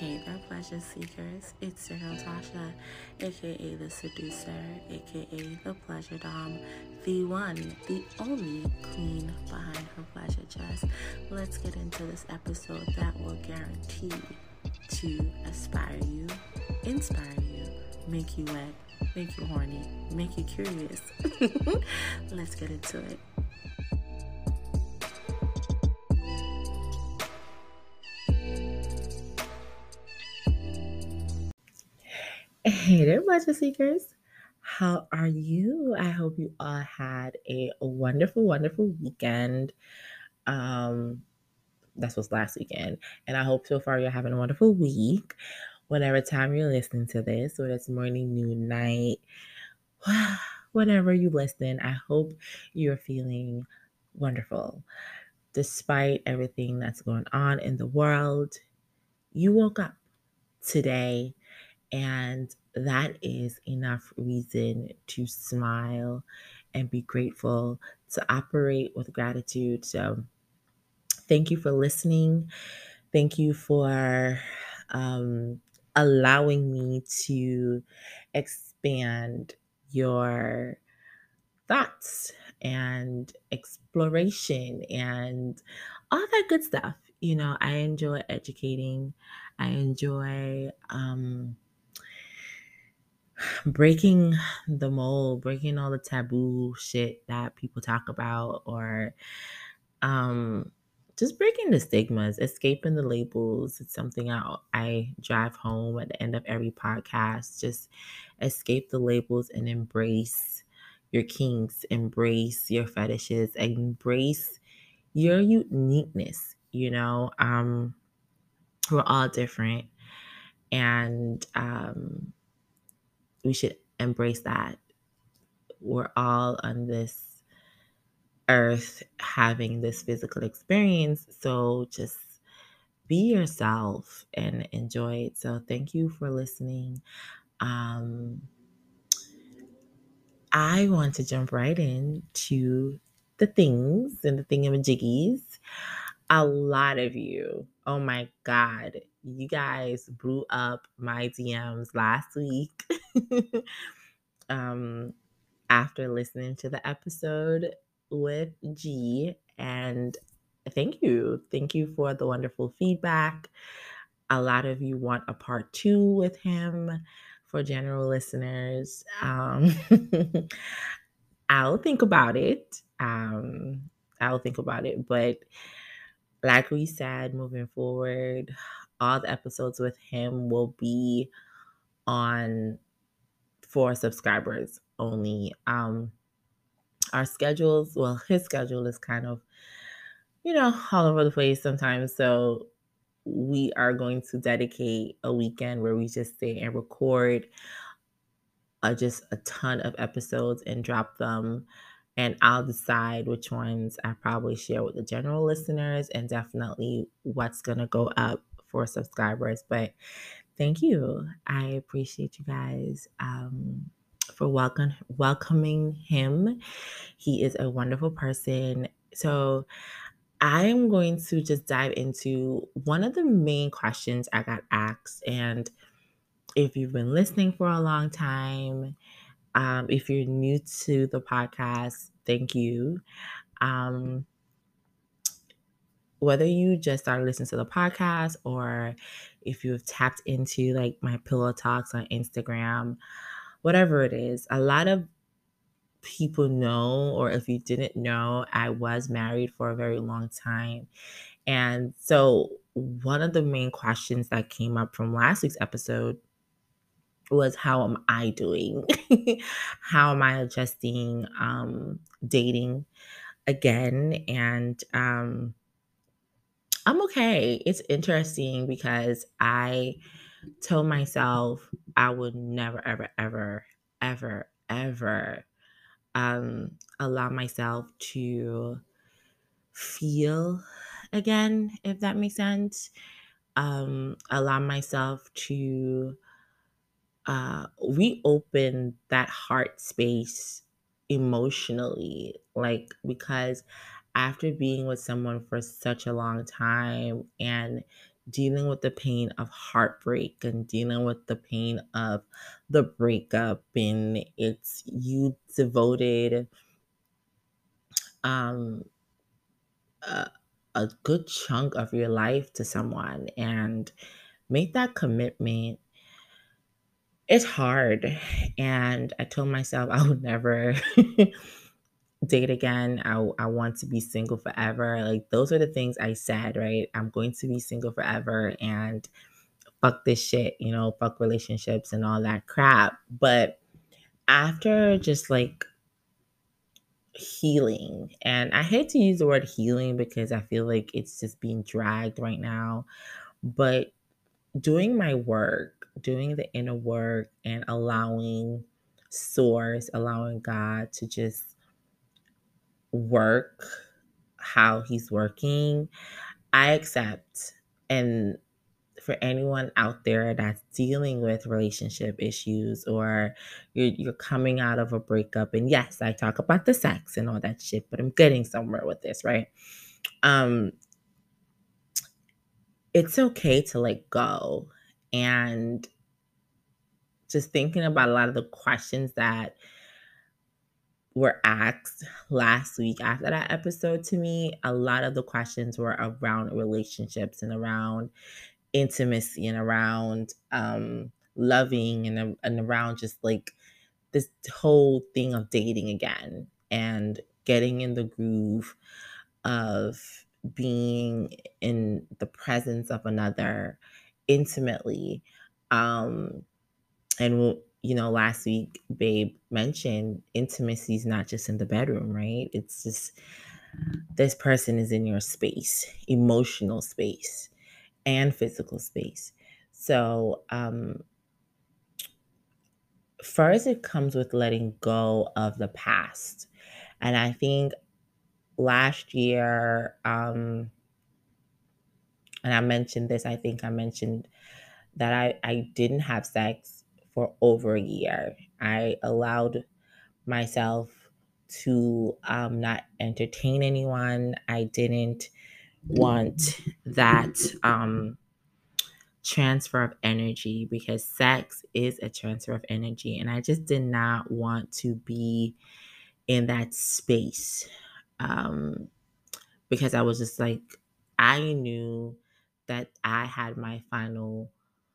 Hey there, pleasure seekers. It's your girl Tasha, aka the seducer, aka the pleasure dom, the one, the only queen behind her pleasure chest. Let's get into this episode that will guarantee to aspire you, inspire you, make you wet, make you horny, make you curious. Let's get into it. Hey there, pleasure seekers. How are you? I hope you all had a wonderful, wonderful weekend. Um, that was last weekend. And I hope so far you're having a wonderful week. Whatever time you're listening to this, whether it's morning, noon, night, whenever you listen, I hope you're feeling wonderful. Despite everything that's going on in the world, you woke up today. And that is enough reason to smile and be grateful, to operate with gratitude. So, thank you for listening. Thank you for allowing me to expand your thoughts and exploration and all that good stuff. You know, I enjoy educating, I enjoy, breaking the mold, breaking all the taboo shit that people talk about, or um, just breaking the stigmas, escaping the labels. It's something I drive home at the end of every podcast. Just escape the labels and embrace your kinks, embrace your fetishes, embrace your uniqueness. We're all different, and we should embrace that. We're all on this earth having this physical experience. So just be yourself and enjoy it. So thank you for listening. Um, I want to jump right into the things and the thingamajiggies. A lot of you, oh my God, you guys blew up my DMs last week. um, After listening to the episode with G. And thank you. Thank you for the wonderful feedback. A lot of you want a part two with him. For general listeners, I'll think about it. I'll think about it. But like we said, moving forward, all the episodes with him will be on for subscribers only. Our schedules, well, his schedule is kind of, all over the place sometimes. So we are going to dedicate a weekend where we just sit and record just a ton of episodes and drop them. And I'll decide which ones I probably share with the general listeners and definitely what's going to go up for subscribers. But thank you. I appreciate you guys for welcoming him. He is a wonderful person. So I'm going to just dive into one of the main questions I got asked. And if you've been listening for a long time, if you're new to the podcast, thank you. Um, Whether you just started listening to the podcast or if you've tapped into like my pillow talks on Instagram, whatever it is, a lot of people know, or if you didn't know, I was married for a very long time. And so one of the main questions that came up from last week's episode was, how am I doing? How am I adjusting dating again? And I'm okay. It's interesting because I told myself I would never, ever, ever, ever, ever allow myself to feel again, if that makes sense. Allow myself to reopen that heart space emotionally, like, because after being with someone for such a long time and dealing with the pain of heartbreak and dealing with the pain of the breakup, and it's you devoted um a, a good chunk of your life to someone and make that commitment. It's hard, and I told myself I would never date again. I want to be single forever. Like, those are the things I said, right? I'm going to be single forever and fuck this shit, fuck relationships and all that crap. But after just like healing, and I hate to use the word healing because I feel like it's just being dragged right now, but doing my work, doing the inner work, and allowing source, allowing God to just work how he's working, I accept. And for anyone out there that's dealing with relationship issues, or you're coming out of a breakup, and yes, I talk about the sex and all that shit, but I'm getting somewhere with this, right? Um, it's okay to let go. And just thinking about a lot of the questions that were asked last week after that episode, to me, a lot of the questions were around relationships and around intimacy and around loving and around just like this whole thing of dating again and getting in the groove of being in the presence of another intimately. And last week Babe mentioned intimacy is not just in the bedroom, right? It's just this person is in your space, emotional space and physical space. So, first, it comes with letting go of the past. And I think last year, and I mentioned this, I think I mentioned that I didn't have sex for over a year. I allowed myself to not entertain anyone. I didn't want that transfer of energy, because sex is a transfer of energy. And I just did not want to be in that space, um, because I was just like, I knew that I had my final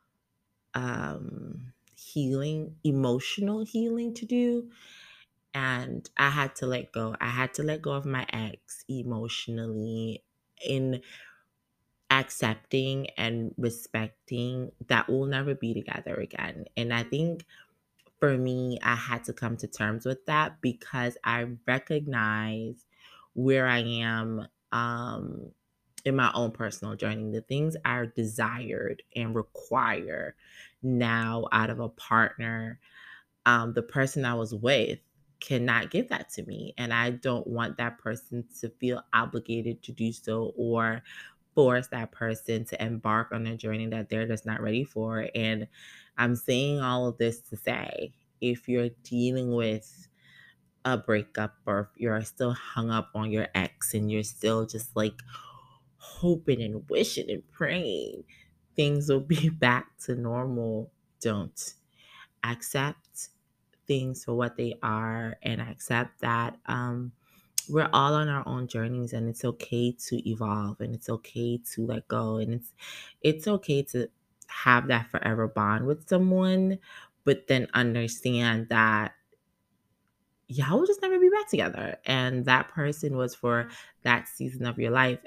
healing, emotional healing to do. And I had to let go. I had to let go of my ex emotionally, in accepting and respecting that we'll never be together again. And I think for me, I had to come to terms with that because I recognize where I am in my own personal journey, the things I desired and require now out of a partner. The person I was with cannot give that to me. And I don't want that person to feel obligated to do so, or force that person to embark on a journey that they're just not ready for. And I'm saying all of this to say, if you're dealing with a breakup, or if you're still hung up on your ex and you're still just like hoping and wishing and praying things will be back to normal, don't. Accept things for what they are, and accept that we're all on our own journeys, and it's okay to evolve, and it's okay to let go, and it's okay to have that forever bond with someone, but then understand that y'all will just never be back together, and that person was for that season of your life.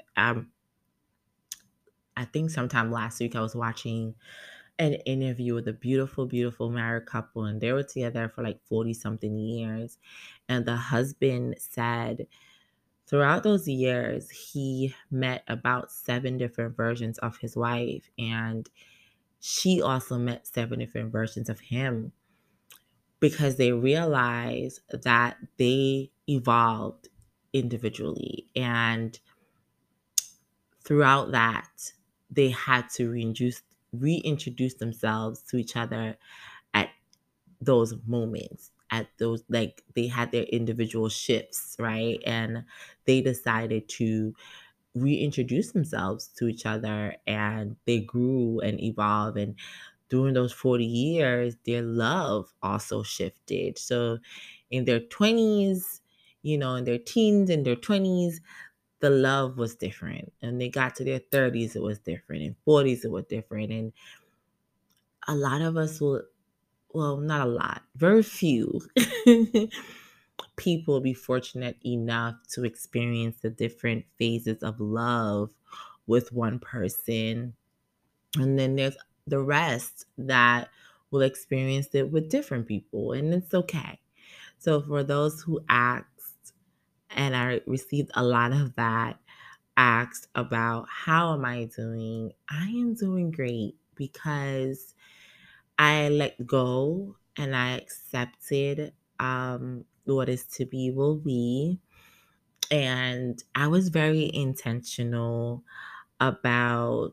I think sometime last week I was watching an interview with a beautiful, beautiful married couple, and they were together for like 40 something years. And the husband said throughout those years, he met about 7 different versions of his wife, and she also met 7 different versions of him, because they realized that they evolved individually. And throughout that, they had to reintroduce themselves to each other at those moments, at those, like, they had their individual shifts, right? And they decided to reintroduce themselves to each other, and they grew and evolved. And during those 40 years, their love also shifted. So in their 20s, in their teens and their 20s, the love was different. And they got to their 30s, it was different. And 40s, it was different. And a lot of us will, well, not a lot, very few people be fortunate enough to experience the different phases of love with one person. And then there's the rest that will experience it with different people, and it's okay. So for those who asked, and I received a lot of that, asked about how am I doing, I am doing great because I let go and I accepted what is to be will be. And I was very intentional about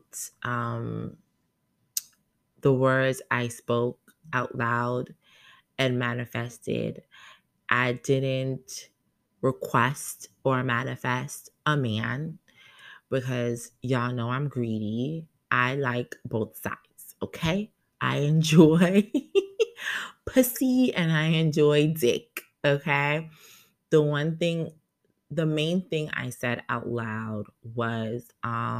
the words I spoke out loud and manifested. I didn't request or manifest a man because y'all know I'm greedy. I like both sides, okay? I enjoy pussy and I enjoy dick, okay? The one thing, the main thing I said out loud was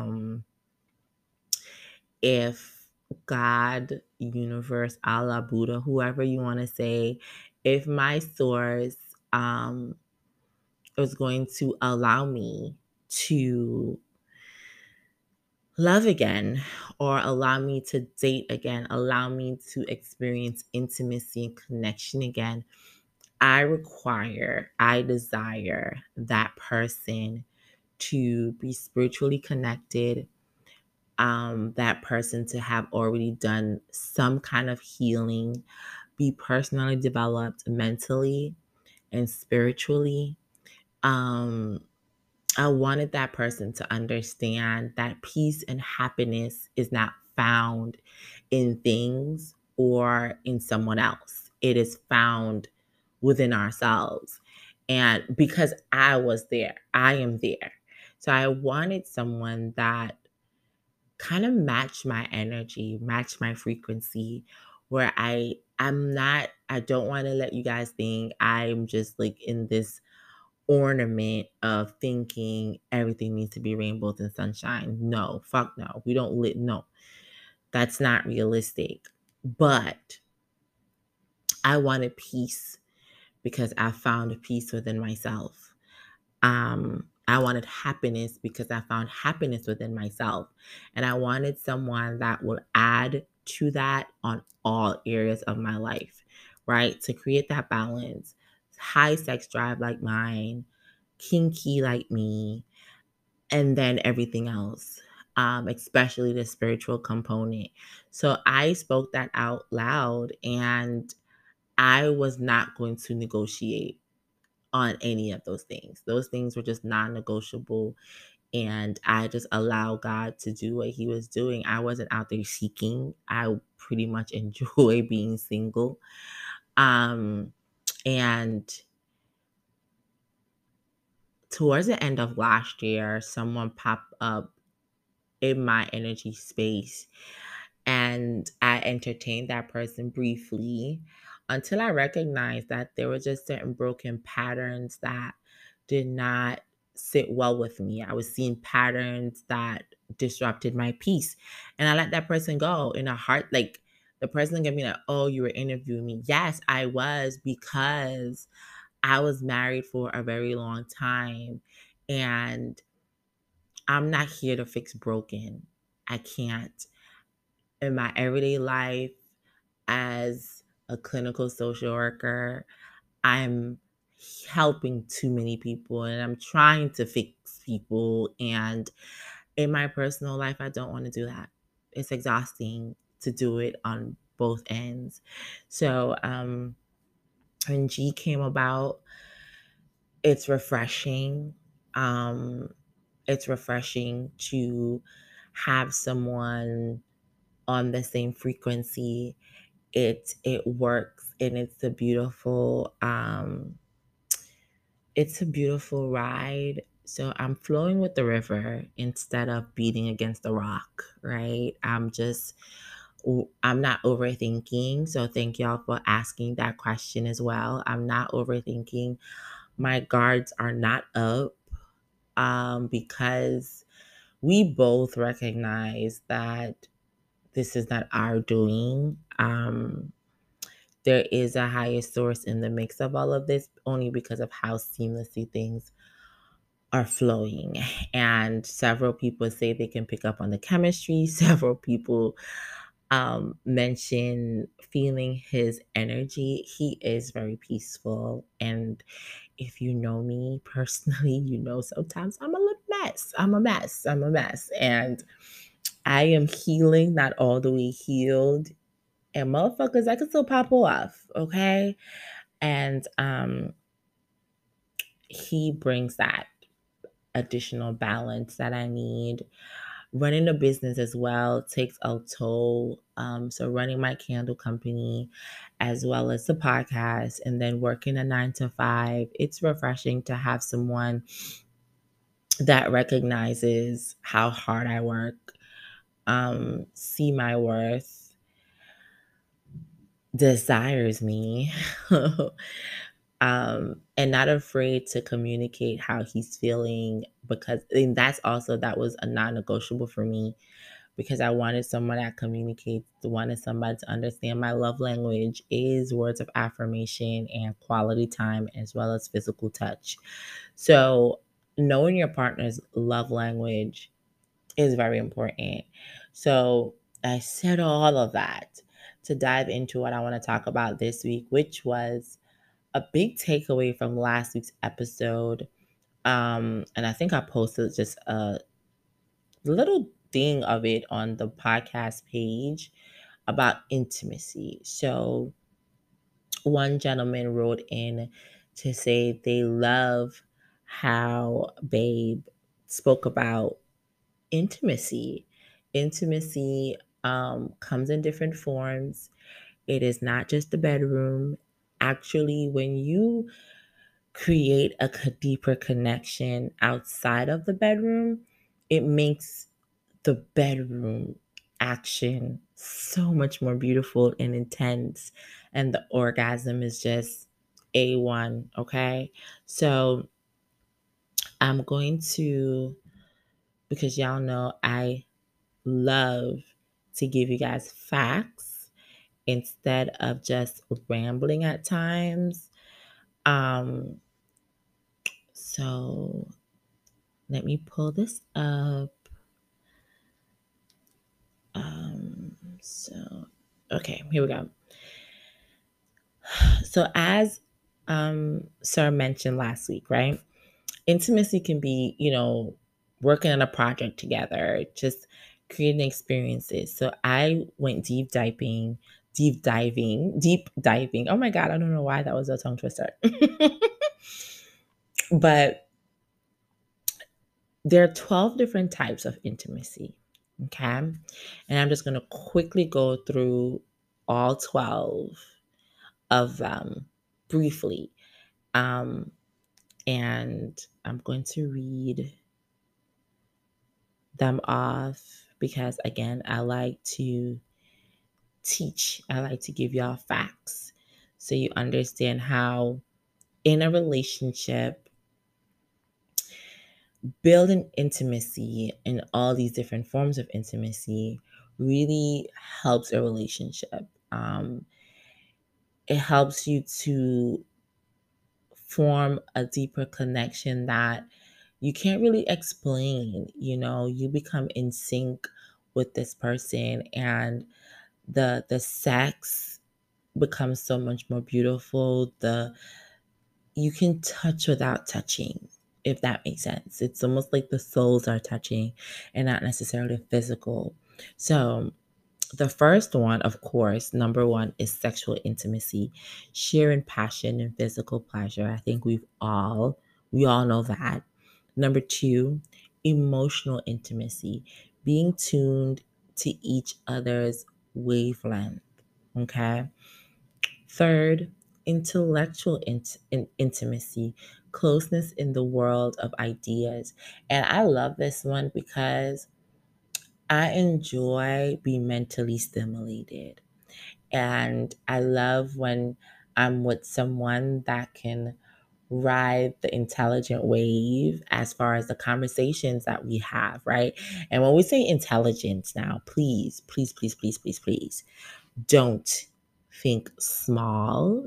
if God, universe, Allah, Buddha, whoever you want to say, if my source um was going to allow me to love again, or allow me to date again, allow me to experience intimacy and connection again, I desire that person to be spiritually connected, that person to have already done some kind of healing, be personally developed mentally and spiritually. Um, I wanted that person to understand that peace and happiness is not found in things or in someone else. It is found within ourselves. And because I was there, I am there. So I wanted someone that kind of matched my energy, matched my frequency, where I don't want to let you guys think I'm just like in this ornament of thinking everything needs to be rainbows and sunshine. No, fuck no. We don't no. That's not realistic. But I wanted peace because I found peace within myself. I wanted happiness because I found happiness within myself. And I wanted someone that would add to that on all areas of my life, right? To create that balance. High sex drive like mine, kinky like me, and then everything else, especially the spiritual component. So I spoke that out loud, and I was not going to negotiate on any of those things. Those things were just non negotiable. And I just allowed God to do what He was doing. I wasn't out there seeking. I pretty much enjoy being single. And towards the end of last year, someone popped up in my energy space, and I entertained that person briefly until I recognized that there were just certain broken patterns that did not sit well with me. I was seeing patterns that disrupted my peace. And I let that person go in a heart. Like, the person can be like, oh, you were interviewing me. Yes, I was, because I was married for a very long time. And I'm not here to fix broken. I can't. In my everyday life as a clinical social worker, I'm helping too many people and I'm trying to fix people. And in my personal life, I don't want to do that. It's exhausting to do it on both ends. So when G came about, it's refreshing. Um, it's refreshing to have someone on the same frequency. It works, and it's a beautiful ride. So I'm flowing with the river instead of beating against the rock, right? I'm not overthinking. So thank y'all for asking that question as well. I'm not overthinking. My guards are not up, because we both recognize that this is not our doing. There is a higher source in the mix of all of this, only because of how seamlessly things are flowing. And several people say they can pick up on the chemistry. Several people mention feeling his energy. He is very peaceful. And if you know me personally, you know sometimes I'm a little mess. I'm a mess. I'm a mess. And I am healing, not all the way healed. And motherfuckers, I can still pop off, okay? And he brings that additional balance that I need. Running a business as well takes a toll. So running my candle company as well as the podcast and then working a 9 to 5, it's refreshing to have someone that recognizes how hard I work, see my worth, desires me, and not afraid to communicate how he's feeling, because and that was a non-negotiable for me, because I wanted someone that communicates, wanted somebody to understand my love language is words of affirmation and quality time as well as physical touch. So knowing your partner's love language is very important. So I said all of that to dive into what I want to talk about this week, which was a big takeaway from last week's episode. And I think I posted just a little thing of it on the podcast page about intimacy. So one gentleman wrote in to say they love how Babe spoke about intimacy. Intimacy comes in different forms. It is not just the bedroom. Actually, when you create a deeper connection outside of the bedroom, it makes the bedroom action so much more beautiful and intense. And the orgasm is just A1. Okay. So I'm going to, because y'all know I love to give you guys facts instead of just rambling at times. Um, so let me pull this up. So okay, here we go. So as Sir mentioned last week, right? Intimacy can be, working on a project together, just creating experiences. So I went deep diving. Oh my God, I don't know why that was a tongue twister. But there are 12 different types of intimacy. Okay. And I'm just going to quickly go through all 12 of them briefly. Um, and I'm going to read them off because, again, I like to teach, I like to give y'all facts so you understand how, in a relationship, building intimacy and all these different forms of intimacy really helps a relationship. It helps you to form a deeper connection that you can't really explain. You become in sync with this person, and the sex becomes so much more beautiful. You can touch without touching, if that makes sense. It's almost like the souls are touching and not necessarily physical. So the first one, of course, number one, is sexual intimacy, sharing passion and physical pleasure. I think we all know that. Number two, emotional intimacy, being tuned to each other's wavelength. Okay. Third, intellectual intimacy, closeness in the world of ideas. And I love this one because I enjoy being mentally stimulated. And I love when I'm with someone that can ride the intelligent wave as far as the conversations that we have, right? And when we say intelligence now, please, please, please, please, please, please don't think small.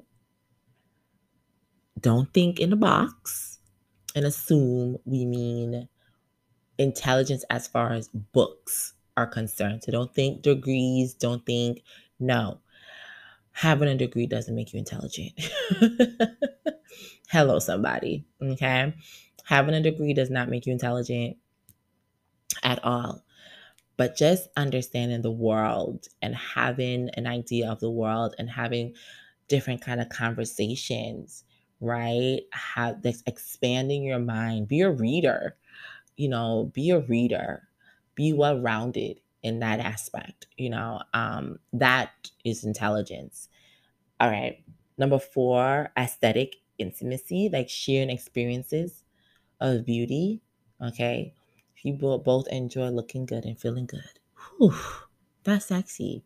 Don't think in a box and assume we mean intelligence as far as books are concerned. So don't think degrees, don't think, no. Having a degree doesn't make you intelligent. Hello, somebody. Okay. Having a degree does not make you intelligent at all. But just understanding the world and having an idea of the world and having different kind of conversations, right? Have this expanding your mind. Be a reader, be a reader. Be well rounded in that aspect, that is intelligence. All right. Number 4, aesthetic intimacy, like sharing experiences of beauty. Okay. If you both enjoy looking good and feeling good, whew, that's sexy.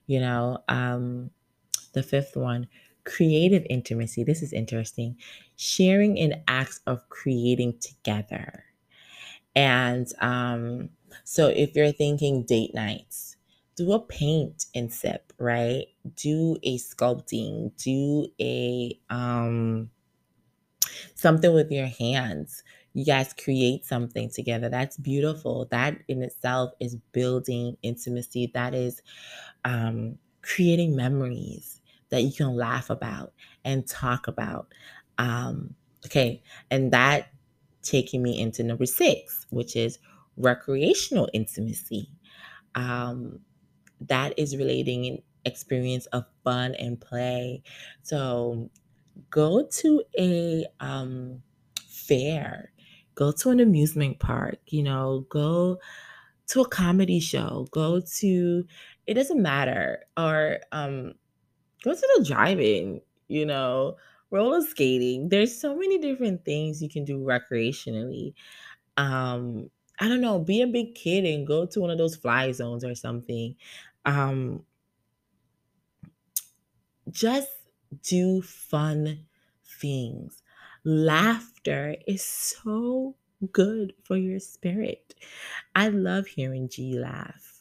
The 5th one, creative intimacy. This is interesting. Sharing in acts of creating together. And so if you're thinking date nights, do a paint and sip, right? Do a sculpting, do a something with your hands. You guys create something together. That's beautiful. That in itself is building intimacy. That is creating memories that you can laugh about and talk about. Okay, and that taking me into number 6, which is recreational intimacy. Um, that is relating an experience of fun and play. So go to a fair, go to an amusement park, go to a comedy show, go to, it doesn't matter, or go to the drive-in, roller skating. There's so many different things you can do recreationally. I don't know, be a big kid and go to one of those fly zones or something. Um, just do fun things. Laughter is so good for your spirit. I love hearing G laugh.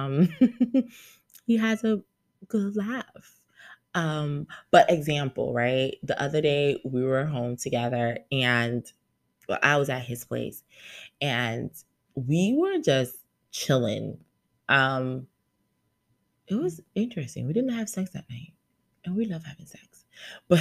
He has a good laugh. But example, right? The other day we were home together and well, I was at his place and we were just chilling. Um, it was interesting. We didn't have sex that night. And we love having sex. But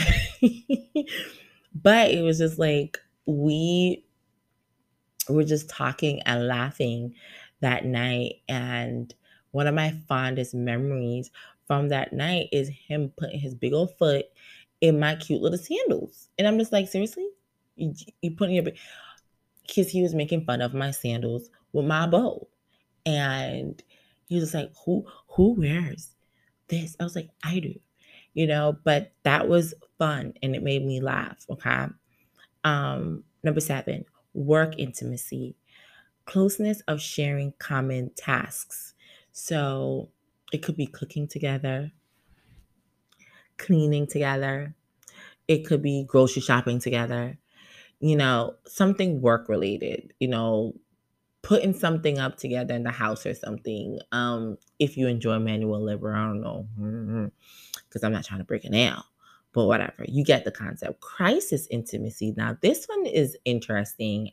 but it was just like we were just talking and laughing that night. And one of my fondest memories from that night is him putting his big old foot in my cute little sandals. And I'm just like, seriously? You putting your big, because he was making fun of my sandals with my bow. And he was like, who wears this? I was like, I do, but that was fun and it made me laugh. Okay. Number 7, work intimacy, closeness of sharing common tasks. So it could be cooking together, cleaning together, it could be grocery shopping together, something work related, putting something up together in the house or something. If you enjoy manual labor, I don't know, because I'm not trying to break a nail, but whatever. You get the concept. Crisis intimacy. Now, this one is interesting.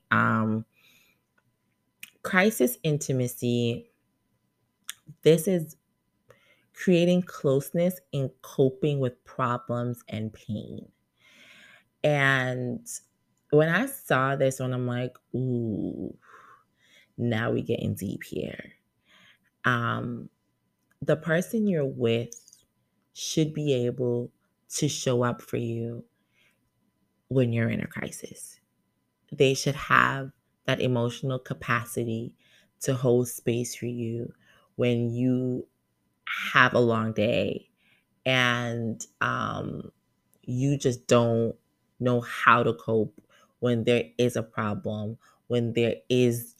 Crisis intimacy. This is creating closeness in coping with problems and pain. And when I saw this one, I'm like, ooh, now we getting deep here. Um, the person you're with should be able to show up for you when you're in a crisis. They should have that emotional capacity to hold space for you when you have a long day and you just don't know how to cope when there is a problem, when there is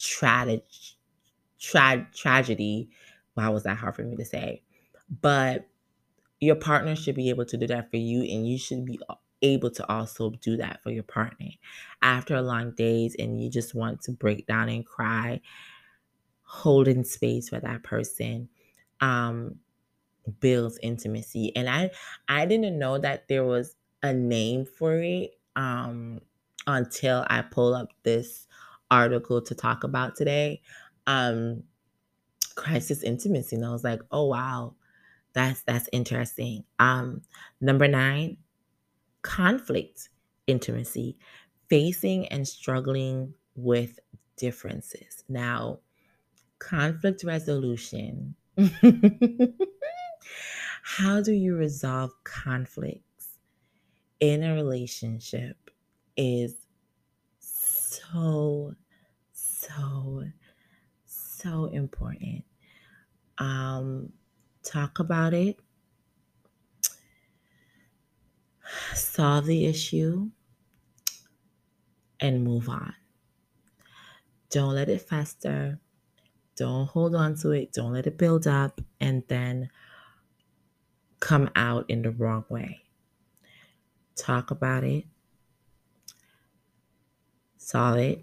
tragedy. Wow, was that hard for me to say? But your partner should be able to do that for you, and you should be able to also do that for your partner. After a long days and you just want to break down and cry, holding space for that person um builds intimacy. And I didn't know that there was a name for it until I pull up this article to talk about today. um Crisis intimacy, and I was like, oh wow, that's interesting. Number 9, conflict intimacy, facing and struggling with differences. Now, conflict resolution. How do you resolve conflicts in a relationship is so, so, so important. Talk about it, solve the issue, and move on. Don't let it fester. Don't hold on to it. Don't let it build up and then come out in the wrong way. Talk about it, solve it,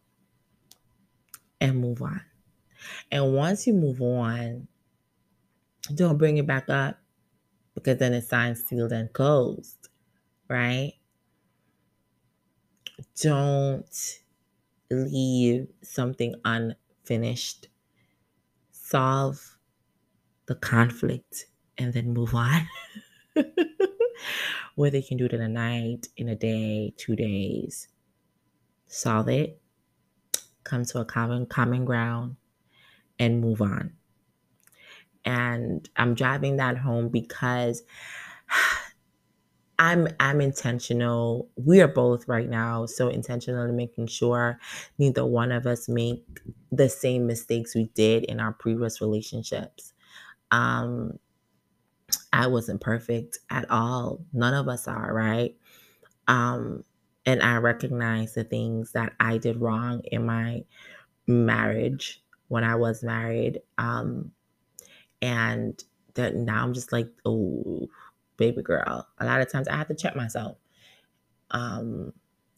and move on. And once you move on, don't bring it back up, because then it's signed, sealed, and closed, right? Don't leave something unfinished. Solve the conflict and then move on. Whether you can do it in a night, in a day, 2 days, solve it, come to a common ground, and move on. And I'm driving that home because I'm intentional. We are both right now so intentional in making sure neither one of us make the same mistakes we did in our previous relationships. Um, I wasn't perfect at all. None of us are, right? Um, and I recognize the things that I did wrong in my marriage when I was married. And that now I'm just like, oh, baby girl. A lot of times I have to check myself. Um,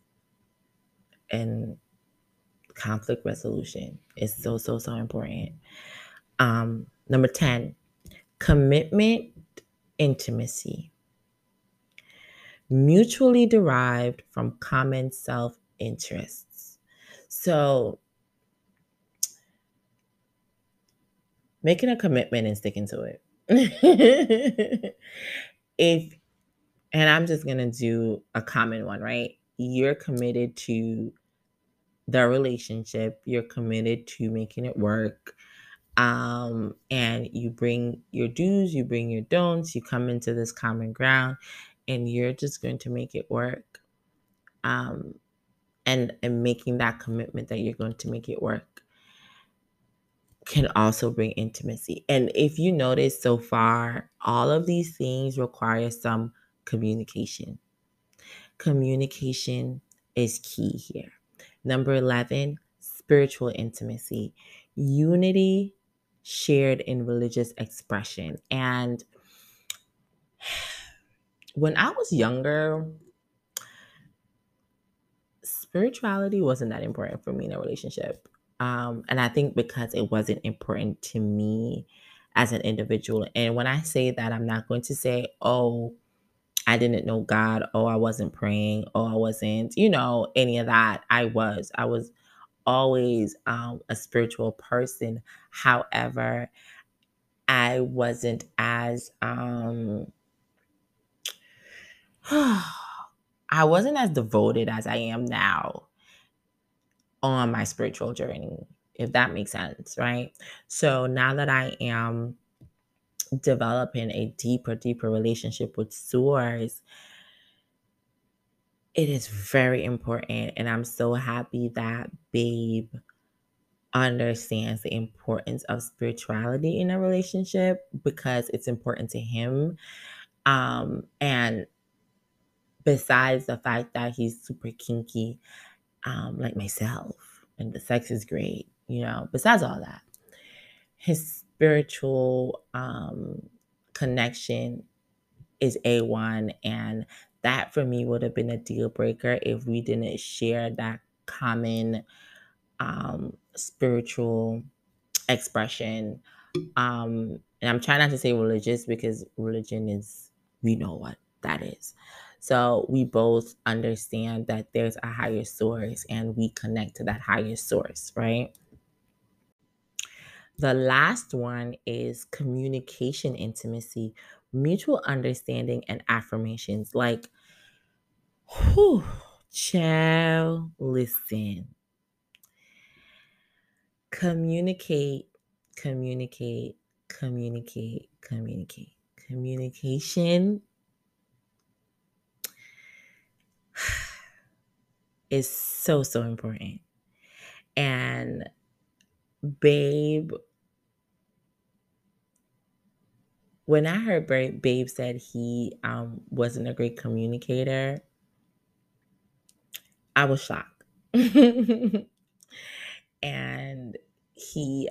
and conflict resolution is so, so, so important. Number 10, commitment intimacy, mutually derived from common self interests. So, making a commitment and sticking to it. if And I'm just gonna do a common one, right? You're committed to the relationship, you're committed to making it work. And you bring your do's, you bring your don'ts, you come into this common ground, and you're just going to make it work. um and making that commitment that you're going to make it work can also bring intimacy. And if you notice so far, all of these things require some communication. Communication is key here. Number 11, spiritual intimacy, unity shared in religious expression. And when I was younger, spirituality wasn't that important for me in a relationship. And I think because it wasn't important to me as an individual. And when I say that, I'm not going to say, oh, I didn't know God. Oh, I wasn't praying. Oh, I wasn't, any of that. I was always a spiritual person. However, I wasn't as I wasn't as devoted as I am now on my spiritual journey, if that makes sense, right? So now that I am developing a deeper relationship with Source, it is very important. And I'm so happy that Babe understands the importance of spirituality in a relationship, because it's important to him. And besides the fact that he's super kinky, like myself, and the sex is great, besides all that. His spiritual connection is A1, and that for me would have been a deal breaker if we didn't share that common spiritual expression. And I'm trying not to say religious because religion is, we know what that is. So we both understand that there's a higher source and we connect to that higher source, right? The last one is communication intimacy, mutual understanding, and affirmations. Like, whew, child, listen, communicate, communicate, communicate, communicate. Communication is so, so important. And babe, when I heard Babe said he wasn't a great communicator, I was shocked. And he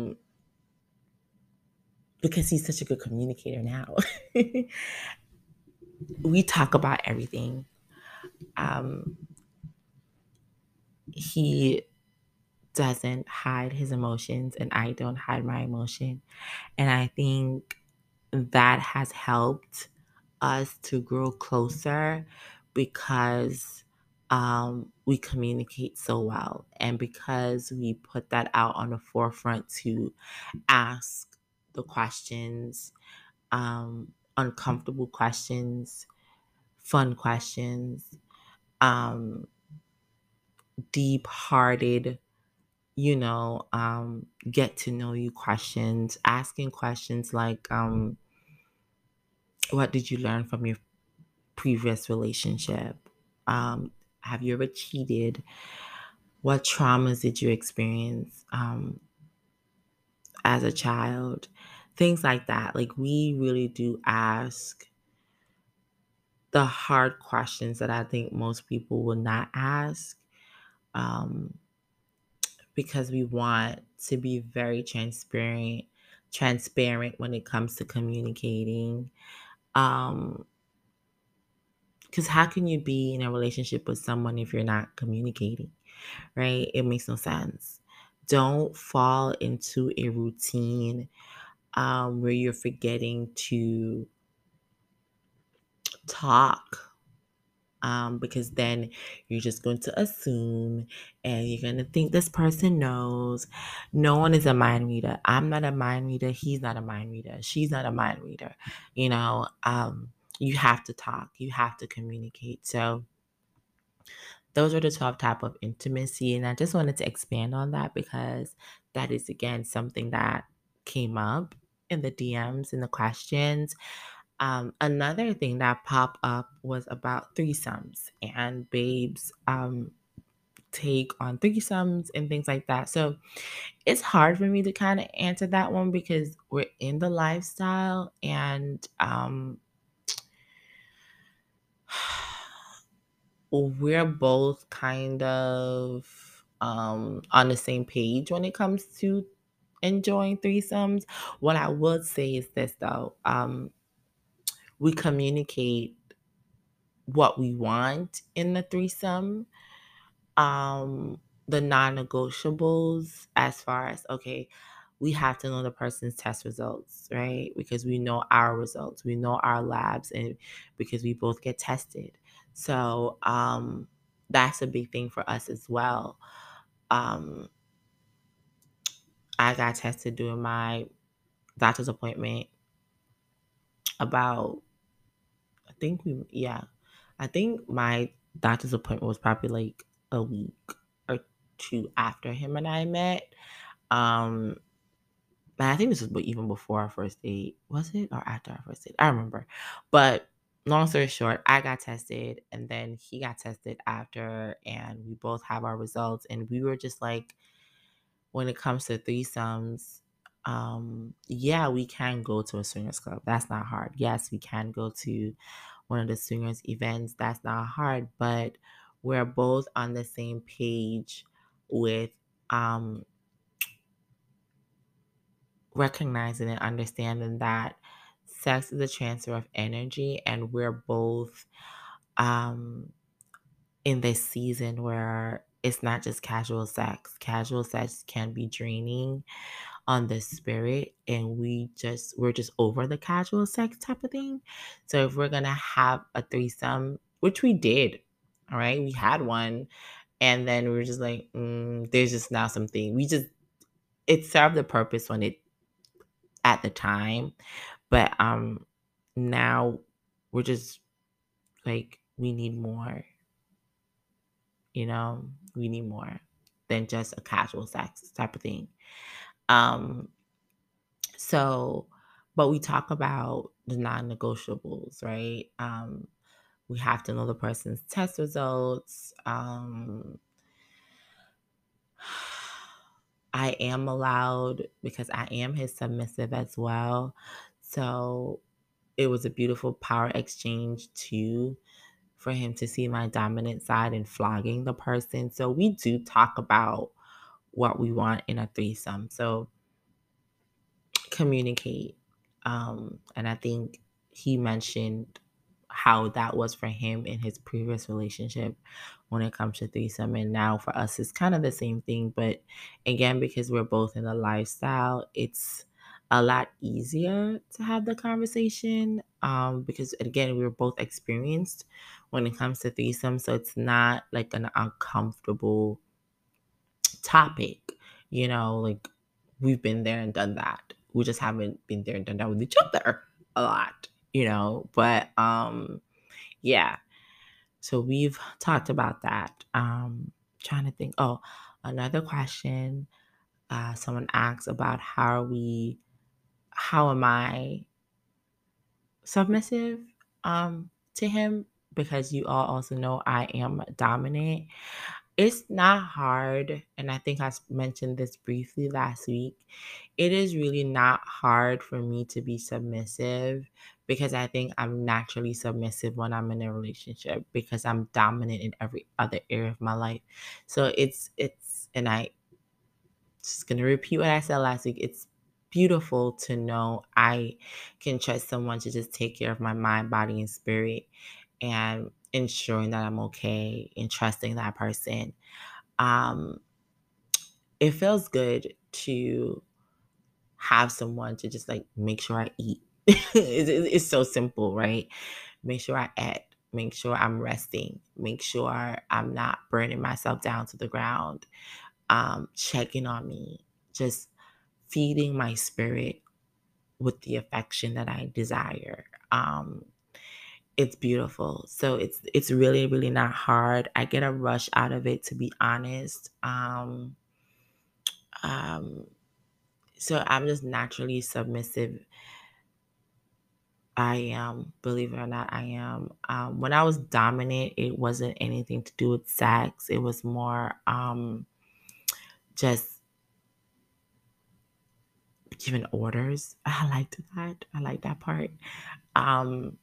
because he's such a good communicator now. We talk about everything. Um he doesn't hide his emotions and I don't hide my emotion. And I think that has helped us to grow closer because we communicate so well and because we put that out on the forefront to ask the questions, uncomfortable questions, fun questions, um, deep hearted, get to know you questions, asking questions like, what did you learn from your previous relationship? Have you ever cheated? What traumas did you experience as a child? Things like that. Like, we really do ask the hard questions that I think most people will not ask, um, because we want to be very transparent when it comes to communicating. Um, because how can you be in a relationship with someone if you're not communicating, right? It makes no sense. Don't fall into a routine where you're forgetting to talk, because then you're just going to assume and you're going to think this person knows. No one is a mind reader. I'm not a mind reader. He's not a mind reader. She's not a mind reader. You have to talk. You have to communicate. So those are the 12 type of intimacy. And I just wanted to expand on that because that is, again, something that came up in the DMs and the questions. Another thing that popped up was about threesomes and Babe's take on threesomes and things like that. So it's hard for me to kind of answer that one because we're in the lifestyle and we're both kind of on the same page when it comes to enjoying threesomes. What I would say is this though, we communicate what we want in the threesome, um the non-negotiables, as far as, okay, we have to know the person's test results, right? Because we know our results, we know our labs, and because we both get tested. So that's a big thing for us as well. um I got tested during my doctor's appointment about, I think my doctor's appointment was probably like a week or two after him and I met. Um, and I think this was even before our first date. Was it, or after our first date? I remember. But long story short, I got tested and then he got tested after, and we both have our results. And we were just like, when it comes to threesomes, yeah, we can go to a swingers club. That's not hard. Yes, we can go to one of the swingers events. That's not hard, but we're both on the same page with um recognizing and understanding that sex is a transfer of energy, and we're both um in this season where it's not just casual sex. Casual sex can be draining on the spirit, and we're just over the casual sex type of thing. So if we're gonna have a threesome, which we did, all right, we had one, and then we were just like, there's just now something we just it served the purpose when it at the time, but now we're just like we need more, you know, we need more than just a casual sex type of thing. Um so but we talk about the non-negotiables, right? We have to know the person's test results. I am allowed because I am his submissive as well. So it was a beautiful power exchange too for him to see my dominant side and flogging the person. So we do talk about what we want in a threesome. So communicate. And I think he mentioned how that was for him in his previous relationship when it comes to threesome. And now for us, it's kind of the same thing. But again, because we're both in the lifestyle, it's a lot easier to have the conversation because, again, we're both experienced when it comes to threesome. So it's not like an uncomfortable topic, like we've been there and done that. We just haven't been there and done that with each other a lot. But yeah. So we've talked about that. Trying to think. Oh, another question. Someone asks about how am I submissive to him, because you all also know I am dominant. It's not hard, and I think I mentioned this briefly last week. It is really not hard for me to be submissive because I think I'm naturally submissive when I'm in a relationship because I'm dominant in every other area of my life. So and I just gonna repeat what I said last week. It's beautiful to know I can trust someone to just take care of my mind, body, and spirit, and ensuring that I'm okay and trusting that person. Um, it feels good to have someone to just like make sure I eat. It's so simple, right? Make sure I eat. Make sure I'm resting. Make sure I'm not burning myself down to the ground. Checking on me, just feeding my spirit with the affection that I desire. It's beautiful. So it's really, really not hard. I get a rush out of it, to be honest. Um, so I'm just naturally submissive. I am, believe it or not, I am. When I was dominant, it wasn't anything to do with sex. It was more just giving orders. I liked that. I like that part. Um,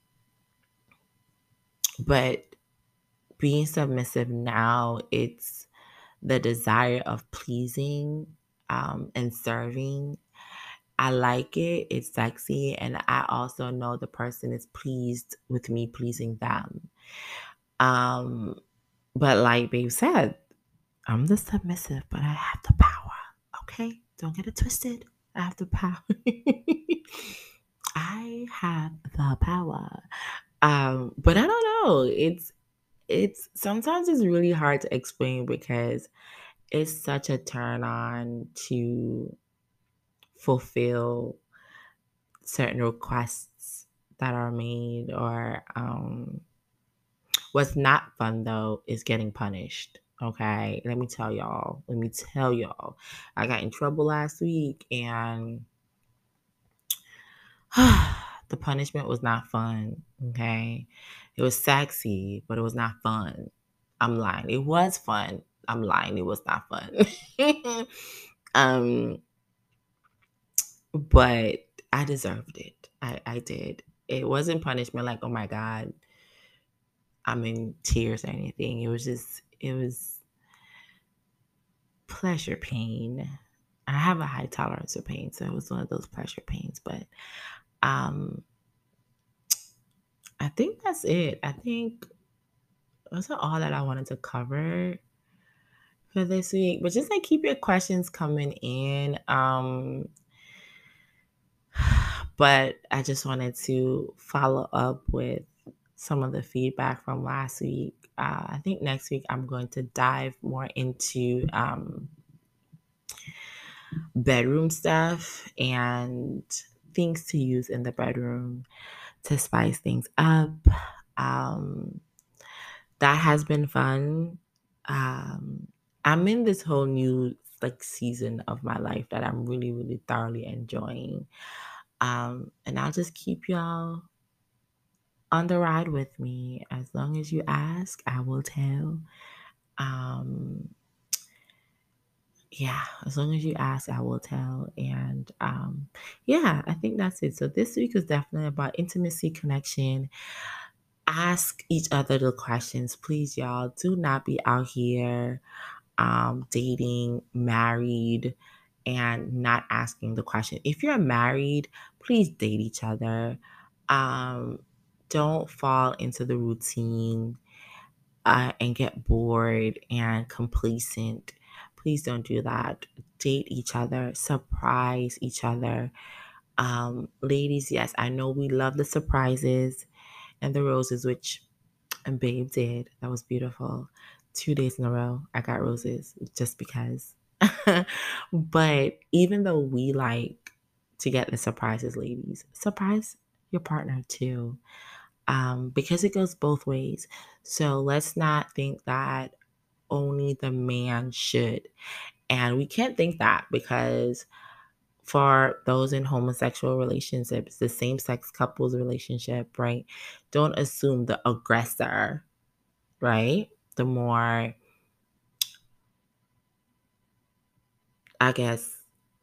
but being submissive now, it's the desire of pleasing and serving. I like it. It's sexy. And I also know the person is pleased with me pleasing them. Um, but like Babe said, I'm the submissive, but I have the power. Okay? Don't get it twisted. I have the power. I have the power. But I don't know. It's sometimes it's really hard to explain because it's such a turn on to fulfill certain requests that are made, or what's not fun though is getting punished. Okay, let me tell y'all, I got in trouble last week, and the punishment was not fun. Okay, it was sexy, but it was not fun. I'm lying, it was fun. I'm lying, it was not fun. um but I deserved it. I did. It wasn't punishment like, oh my God, I'm in tears or anything. It was pleasure pain. I have a high tolerance of pain, so it was one of those pleasure pains. But um, I think that's it. I think that's all that I wanted to cover for this week. But just like keep your questions coming in. But I just wanted to follow up with some of the feedback from last week. I think next week I'm going to dive more into bedroom stuff and things to use in the bedroom to spice things up. Um, that has been fun. I'm in this whole new like season of my life that I'm really, really thoroughly enjoying. And I'll just keep y'all on the ride with me. As long as you ask, I will tell. Um, yeah, as long as you ask, I will tell. And yeah, I think that's it. So this week is definitely about intimacy, connection. Ask each other the questions, please, y'all. Do not be out here dating, married, and not asking the question. If you're married, please date each other. Um, don't fall into the routine and get bored and complacent. Please don't do that. Date each other, surprise each other. Ladies, yes, I know we love the surprises and the roses, which and Babe did. That was beautiful. 2 days in a row, I got roses just because. But even though we like to get the surprises, ladies, surprise your partner too, because it goes both ways. So let's not think that only the man should. And we can't think that because for those in homosexual relationships, the same sex couples relationship, right? Don't assume the aggressor, right? The more, I guess,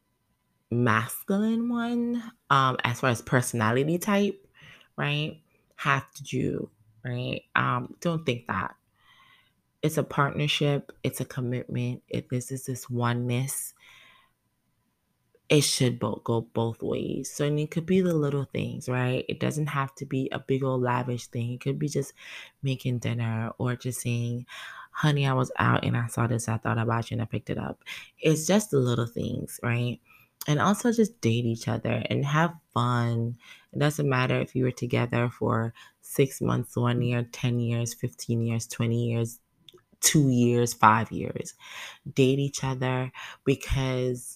masculine one, as far as personality type, right? Have to do, right? Don't think that. It's a partnership, it's a commitment, this is this oneness. It should go both ways. So and it could be the little things, right? It doesn't have to be a big old lavish thing. It could be just making dinner or just saying, honey, I was out and I saw this, I thought about you and I picked it up. It's just the little things, right? And also just date each other and have fun. It doesn't matter if you were together for 6 months, 1 year, 10 years, 15 years, 20 years, 2 years, 5 years. Date each other because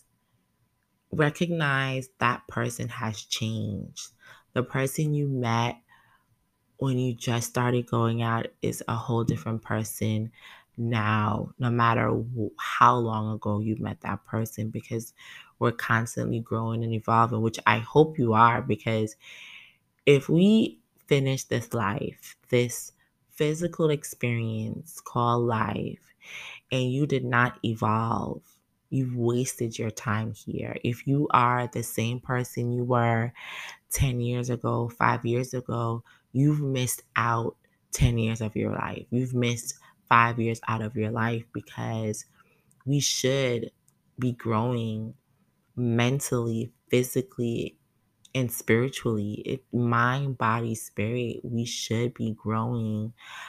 recognize that person has changed. The person you met when you just started going out is a whole different person now, no matter how long ago you met that person, because we're constantly growing and evolving, which I hope you are, because if we finish this life, this physical experience called life, and you did not evolve, you've wasted your time here. If you are the same person you were 10 years ago, 5 years ago, you've missed out 10 years of your life. You've missed 5 years out of your life because we should be growing mentally, physically, and spiritually. Mind, body, spirit. We should be growing.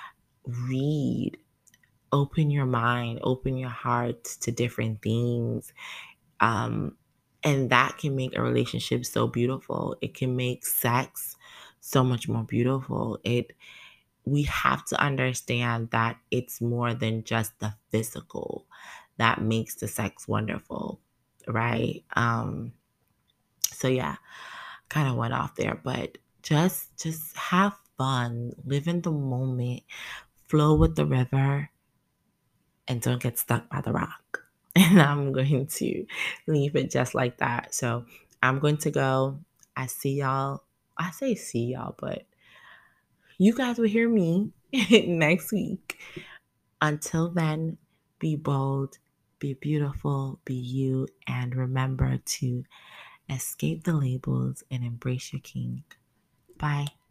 Read, open your mind, open your heart to different things. Um, and that can make a relationship so beautiful. It can make sex so much more beautiful. We have to understand that it's more than just the physical that makes the sex wonderful, right? So yeah, kind of went off there, but just have fun, live in the moment, flow with the river, and don't get stuck by the rock. And I'm going to leave it just like that. So I'm going to go. I see y'all. I say see y'all, but you guys will hear me next week. Until then, be bold, be beautiful, be you, and remember to escape the labels and embrace your king. Bye.